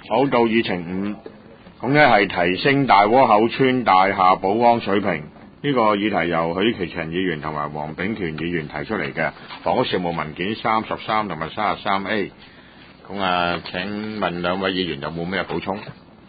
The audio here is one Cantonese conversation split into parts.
好，到議程5，咁咧係提升大窩口村大廈保安水平。呢個議題由許其祥議員同埋黃炳權議員提出嚟嘅，房屋事務文件33同埋33A。咁啊，請問兩位議員有冇咩補充？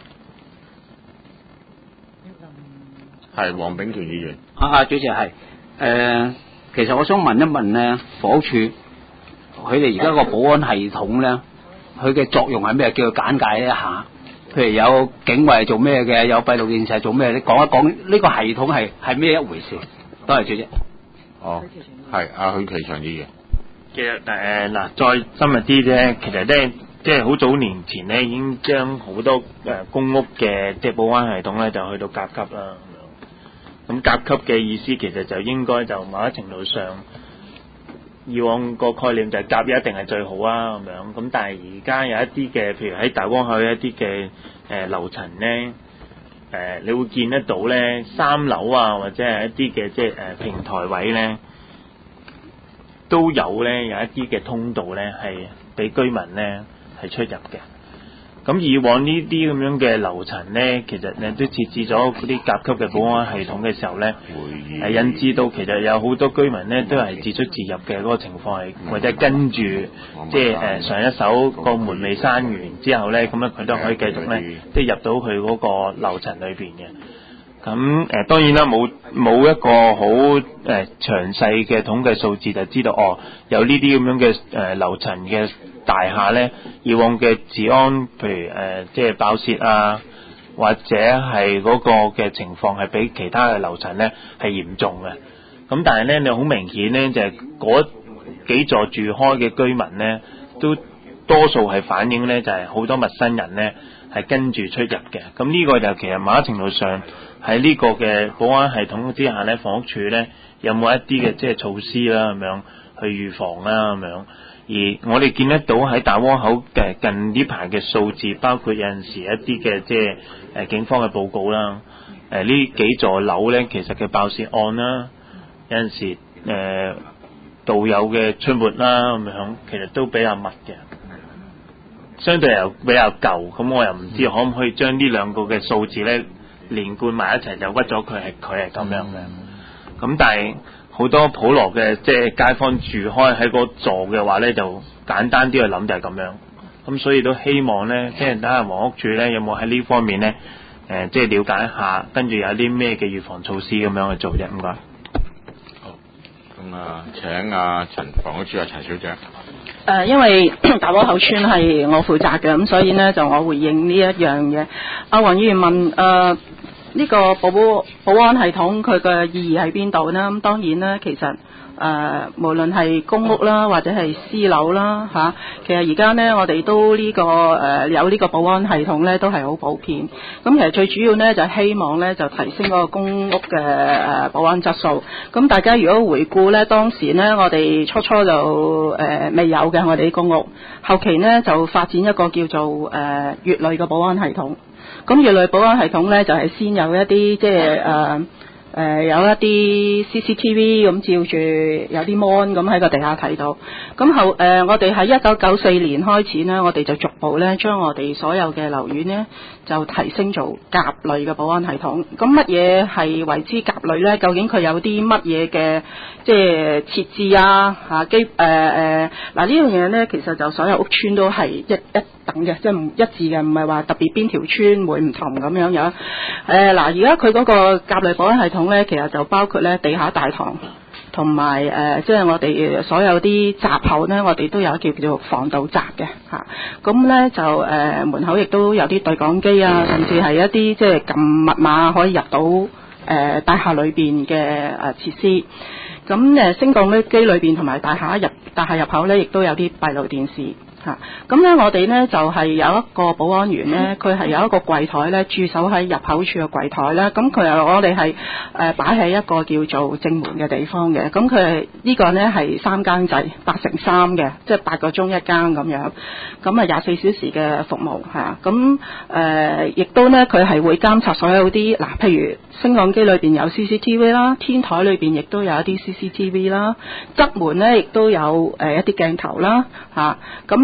係黃炳權議員。 主席係其實我想問一問咧，房屋署佢哋而家個保安系統咧，佢嘅作用係咩？叫佢簡介一下。譬如有警衛做咩嘅，有閉路電視做咩？你講一講呢個系統係咩一回事？多謝主席。 哦，係阿許其祥議員。 其實嗱，再深入啲咧，其實咧即係好早年前咧已經將好多公屋嘅即係保安系統咧就去到甲級啦。咁甲級嘅意思其實就應該就某一程度上，以往個概念就係甲一定係最好啊咁樣。咁但係而家有一啲嘅，譬如喺大窩口一啲嘅樓層咧，你會見得到咧3樓啊，或者係一啲嘅即係平台位咧，都有咧有一啲嘅通道咧係俾居民咧係出入嘅。咁以往呢啲咁樣嘅樓層咧，其實咧都設置咗嗰啲甲級嘅保安系統嘅時候咧，引致到其實有好多居民咧都係自出自入嘅嗰個情況係，或者跟住即係上一手個門未閂完之後咧，咁樣佢都可以繼續咧即係入到去嗰個樓層裏邊嘅。咁當然啦，冇一個好詳細嘅統計數字就知道有呢啲咁樣嘅樓層嘅大廈咧，以往嘅治安譬如即係爆竊啊，或者係嗰個嘅情況係比其他嘅樓層咧係嚴重嘅。咁但係咧，你好明顯咧就係嗰幾座住開嘅居民咧，都多數係反映咧就係好多陌生人咧係跟住出入嘅。咁呢個就其實某一程度上喺呢個嘅保安系統之下咧，房屋署咧有冇一啲嘅即係措施啦咁樣去預防啦咁樣。而我哋見得到喺大窩口嘅近呢排嘅數字，包括有陣時一啲嘅即係警方嘅報告啦，呢幾座樓咧其實嘅爆竊案啦，有陣時道友嘅出沒啦咁樣，其實都比較密嘅，相對又比較舊。咁我又唔知可唔可以將呢兩個嘅數字咧連貫埋一齊，就屈咗佢係咁樣嘅。咁但係好多普羅嘅即係街坊住開喺嗰座嘅話咧，就簡單啲去諗就係咁樣。咁所以都希望咧，即係睇下房屋署咧有冇喺呢方面咧即係了解一下，跟住有啲咩嘅預防措施咁樣去做啫。唔該。 好，咁啊請房屋署陳小姐。 因為大窩口村係我負責嘅，咁所以呢就我回應呢一樣嘢。阿黃議員問呢個保安系統佢嘅意義喺邊度呢？咁當然啦，其實無論係公屋啦，或者係私樓啦嚇，其實而家呢，我哋都呢個有呢個保安系統呢都係好普遍。咁其實最主要呢，就希望呢就提升嗰個公屋嘅保安質素。咁大家如果回顧呢，當時呢，我哋初就未有嘅我哋啲公屋，後期呢就發展一個叫做乙類嘅保安系統。咁乙類保安系統呢，就係先有一啲即係有一啲 CCTV 咁照住，有啲 mon 咁喺個地下睇到。咁我哋喺1994年開始呢，我哋就逐步呢將我哋所有嘅樓宇呢就提升做甲類嘅保安系統。咁乜嘢係為之甲類呢？究竟佢有啲乜嘢嘅即係設置啊？嗱呢樣嘢呢，其實就所有屋邨都係一等嘅，即係唔一致嘅，唔係話特別邊條村會唔同咁樣樣。而家佢嗰個甲類保安系統呢，其實就包括呢地下大堂，同埋即係我哋所有啲閘口呢，我哋都有叫做防盜閘嘅嚇。咁呢就門口亦都有啲對講機啊，甚至係一啲即係撳密碼可以入到大廈裏邊嘅設施。咁升降機裏邊同埋大廈入口呢，亦都有啲閉路電視。咁咧我哋咧就係有一個保安員咧，佢係有一個櫃台咧駐守喺入口處嘅櫃台啦。咁我哋係擺喺一個叫做正門嘅地方嘅。咁佢係呢個咧係3間制8×3嘅，即係8個鐘一間咁樣。咁24小時嘅服務嚇。咁亦都咧佢係會監察所有啲譬如升降機裏邊有 CCTV 啦，天台裏邊亦都有一啲 CCTV 啦，側門咧亦都有一啲鏡頭啦嚇。咁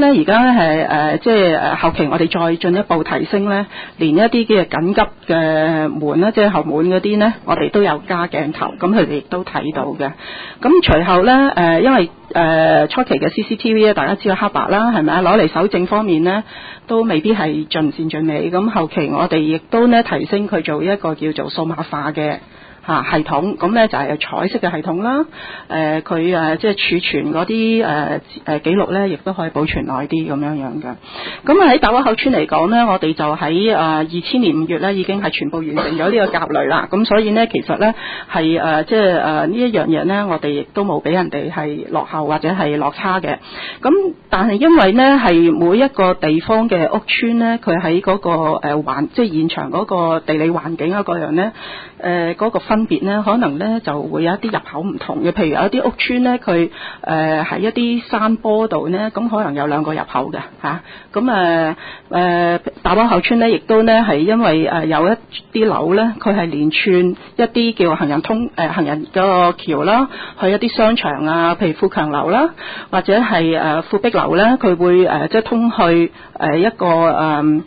咧而家咧係即係後期我哋再進一步提升咧，連一啲嘅緊急嘅門啦，即係後門嗰啲咧，我哋都有加鏡頭，咁佢哋亦都睇到嘅。咁隨後咧因為初期嘅 CCTV 咧，大家知道黑白啦，係咪啊？攞嚟搜證方面咧，都未必係盡善盡美。咁後期我哋亦都咧提升佢做一個叫做數碼化嘅系統，咁咧就係彩色嘅系統啦。佢即係儲存嗰啲記錄咧，亦都可以保存耐啲咁樣樣嘅。咁喺大窩口村嚟講咧，我哋就喺2000年5月咧已經係全部完成咗呢個甲類啦。咁所以咧，其實咧係即係呢一樣嘢咧，我哋亦都冇俾人哋係落後或者係落差嘅。咁但係因為咧係每一個地方嘅屋村咧，佢喺嗰個即係現場嗰個地理環境啊嗰樣咧，嗰個分別咧，可能咧就會有一啲入口唔同嘅。譬如有一啲屋村咧，佢喺一啲山坡度咧，咁可能有兩個入口嘅嚇。咁大窩口村咧，亦都咧係因為有一啲樓咧，佢係連串一啲叫行人行人個橋啦，去一啲商場啊，譬如富強樓啦，或者係富碧樓咧，佢會即係通去一個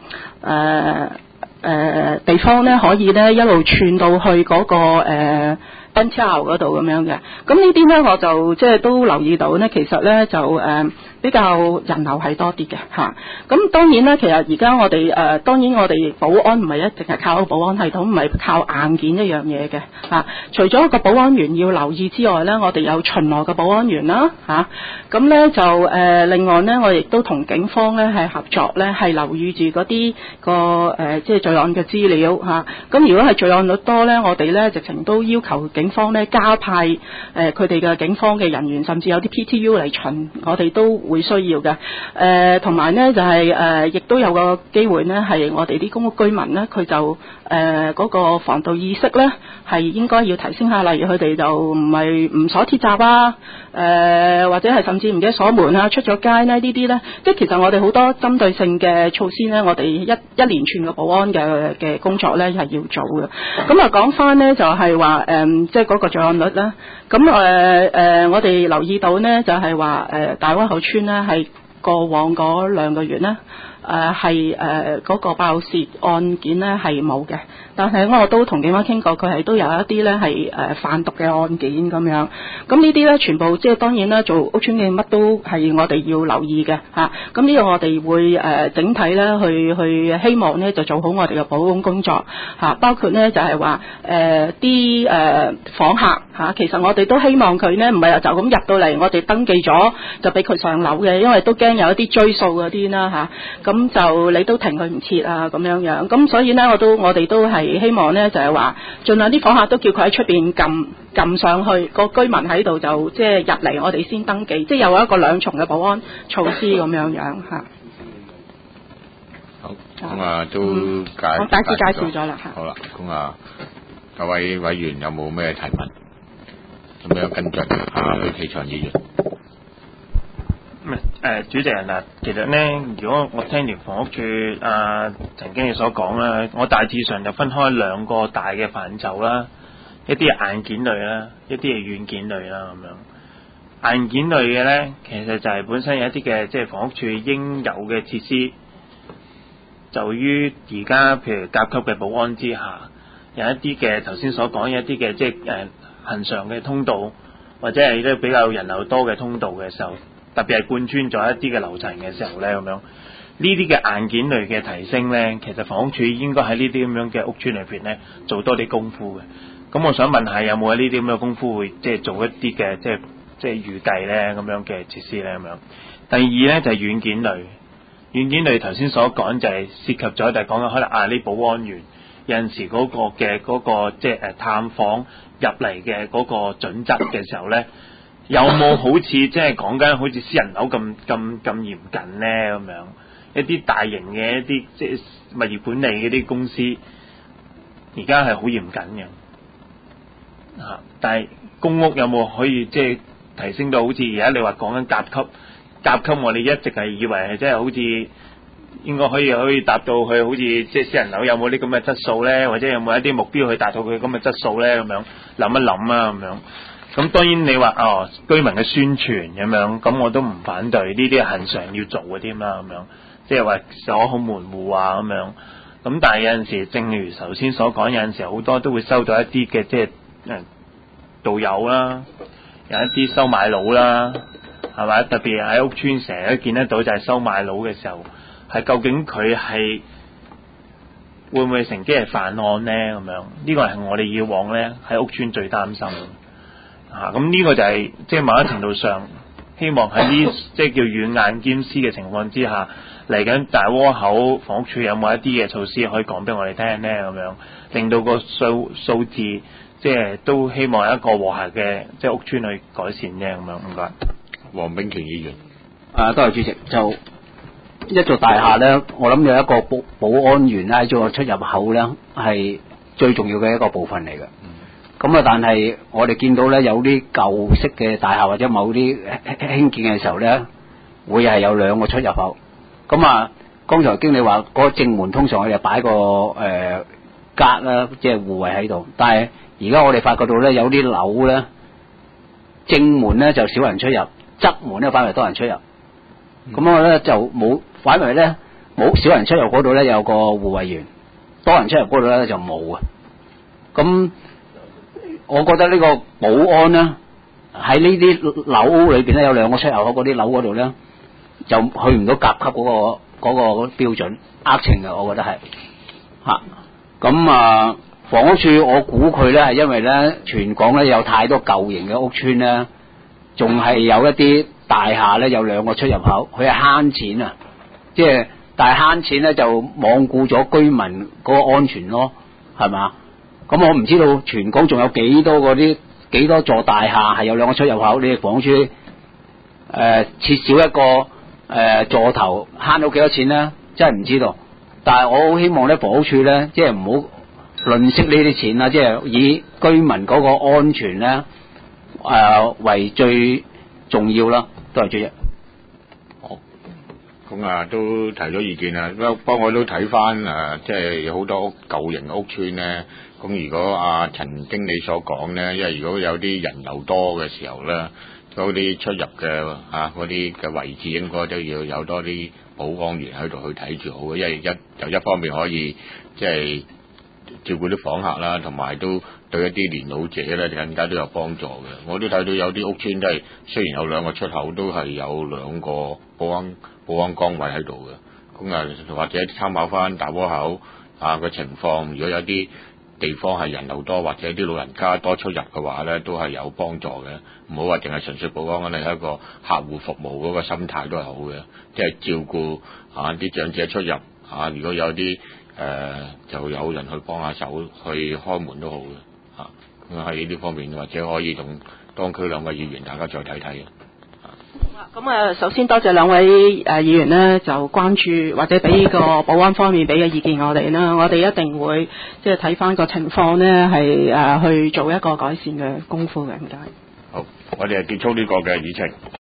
地方咧，可以咧一路串到去嗰個NTR 嗰度咁樣嘅。咁呢啲咧我就即係都留意到咧，其實咧就比較人流係多啲嘅嚇。咁當然啦，其實而家我哋當然我哋保安唔係一定係靠保安系統，唔係靠硬件一樣嘢嘅嚇。除咗個保安員要留意之外咧，我哋有巡邏嘅保安員啦嚇。咁咧就另外咧，我亦都同警方咧係合作咧，係留意住嗰啲即係罪案嘅資料嚇。咁如果係罪案率多咧，我哋咧直情都要求警方咧加派佢哋嘅警方嘅人員，甚至有啲 PTU 嚟巡，我哋都會需要嘅。同埋咧就係亦都有個機會咧，係我哋啲公屋居民咧，佢就嗰個防盜意識咧係應該要提升下，例如佢哋就唔係唔鎖鐵閘啊，或者係甚至唔記得鎖門啊，出咗街呢啲咧，即係其實我哋好多針對性嘅措施咧，我哋一連串嘅保安嘅工作咧係要做嘅。咁啊講翻咧就係話即係嗰個罪案率啦。咁我哋留意到咧就係話大窩口村咧係過往嗰2個月咧係嗰個爆竊案件咧係冇嘅。但係我都同警方傾過，佢係都有一啲咧係販毒嘅案件咁樣。咁呢啲咧全部即係當然啦，做屋邨嘅乜都係我哋要留意嘅嚇。咁呢個我哋會整體咧去希望咧就做好我哋嘅保安工作嚇，包括咧就係話啲訪客嚇，其實我哋都希望佢咧唔係就咁入到嚟，我哋登記咗就俾佢上樓嘅，因為都驚有一啲追數嗰啲啦嚇。咁就你都停佢唔切啊咁樣樣。咁所以咧我哋都係希望咧就係話，盡量啲訪客都叫佢喺出邊撳上去，個居民喺度就即係入嚟，我哋先登記，即係有一個2重嘅保安措施咁樣樣嚇。 好，咁都我大致介紹咗啦嚇。 好啦，咁各位委員有冇咩提問？咁樣跟進許啟祥議員。 主席人嗱，其實咧，如果我聽完房屋署陳經理所講啦，我大致上就分開2個大嘅範疇啦，一啲係硬件類啦，一啲係軟件類啦咁樣。硬件類嘅咧，其實就係本身有一啲嘅即係房屋署應有嘅設施，就於而家譬如甲級嘅保安之下，有一啲嘅頭先所講有一啲嘅即係恆常嘅通道，或者係啲比較人流多嘅通道嘅時候。特別係貫穿咗一啲嘅樓層嘅時候咧，咁樣呢啲嘅硬件類嘅提升咧，其實房屋署應該喺呢啲咁樣嘅屋邨裏邊咧做多啲功夫嘅。咁我想問下，有冇喺呢啲咁嘅功夫會即係做一啲嘅即係預計咧咁樣嘅設施咧咁樣？第二咧就係軟件類，軟件類頭先所講就係涉及咗就係講緊可能啲保安員有陣時嗰個即係探訪入嚟嘅嗰個準則嘅時候咧。有冇好似即係講緊好似私人樓咁嚴謹咧咁樣？一啲大型嘅一啲即係物業管理嗰啲公司，而家係好嚴謹嘅嚇。但係公屋有冇可以即係提升到好似而家你話講緊甲級，我哋一直係以為係即係好似應該可以達到去好似即係私人樓有冇啲咁嘅質素咧，或者有冇一啲目標去達到佢咁嘅質素咧咁樣諗一諗啊咁樣。 咁當然你話居民嘅宣傳咁樣，咁我都唔反對，呢啲係恆常要做嘅添啦，咁樣即係話鎖好門戶啊咁樣。咁但係有陣時，正如頭先所講，有陣時好多都會收到一啲嘅即係導遊啦，有一啲收買佬啦，係咪？特別喺屋邨成日都見得到，就係收買佬嘅時候，係究竟佢係會唔會乘機係犯案呢？咁樣呢個係我哋以往呢喺屋邨最擔心啊！咁呢個就係即係某一程度上，希望喺呢即係叫軟硬兼施嘅情況之下，嚟緊大窩口房屋署有冇一啲嘅措施可以講俾我哋聽呢？咁樣令到個數字即係都希望有一個和諧嘅即係屋邨去改善呢。咁樣唔該。 黃炳權議員。 多謝主席。就一座大廈咧，我諗有一個保安員喺咗個出入口咧，係最重要嘅一個部分嚟嘅。咁啊，但係我哋見到咧，有啲舊式嘅大廈或者某啲興建嘅時候咧，會係有兩個出入口。咁啊，剛才經理話嗰個正門通常我哋擺個格啦，即係護衛喺度。但係而家我哋發覺到咧，有啲樓咧，正門咧就少人出入，側門咧反而多人出入。咁我咧就冇，反為咧冇少人出入嗰度咧有個護衛員，多人出入嗰度咧就冇啊。咁我覺得呢個保安咧喺呢啲樓裏邊咧有兩個出入口嗰啲樓嗰度咧，就去唔到甲級嗰個標準，呃情嘅，我覺得係嚇。咁房屋署我估佢咧係因為咧全港咧有太多舊型嘅屋邨咧，仲係有一啲大廈咧有兩個出入口，佢係慳錢啊！即係但係慳錢咧就罔顧咗居民嗰個安全咯，係嘛？咁我唔知道全港仲有幾多座大廈係有兩個出入口，你哋房屋署設少一個座頭慳到幾多錢咧？真係唔知道。但係我好希望咧房屋署咧，即係唔好吝嗇呢啲錢啦，即係以居民嗰個安全咧為最重要啦。多謝主席。 好，咁都提咗意見啦。不過我都睇翻即係有好多舊型嘅屋邨咧。咁如果陳經理所講咧，因為如果有啲人流多嘅時候咧，嗰啲出入嘅嗰啲嘅位置應該都要有多啲保安員喺度去睇住好嘅，因為一方面可以即係照顧啲房客啦，同埋都對一啲年老者咧更加都有幫助嘅。我都睇到有啲屋邨都係雖然有兩個出口，都係有兩個保安崗位喺度嘅。咁或者參考翻大窩口嘅情況，如果有啲地方係人流多或者啲老人家多出入嘅話咧，都係有幫助嘅。唔好話淨係純粹保安，你係一個客戶服務嗰個心態都係好嘅，即係照顧啲長者出入如果有啲就有人去幫下手去開門都好嘅咁喺呢方面，或者可以同當區兩位議員大家再睇睇嘅。 咁首先多謝兩位議員呢，就關注或者俾個保安方面俾嘅意見我哋啦，我哋一定會即係睇翻個情況呢，係去做一個改善嘅功夫嘅。唔該。 好，我哋結束呢個嘅議程。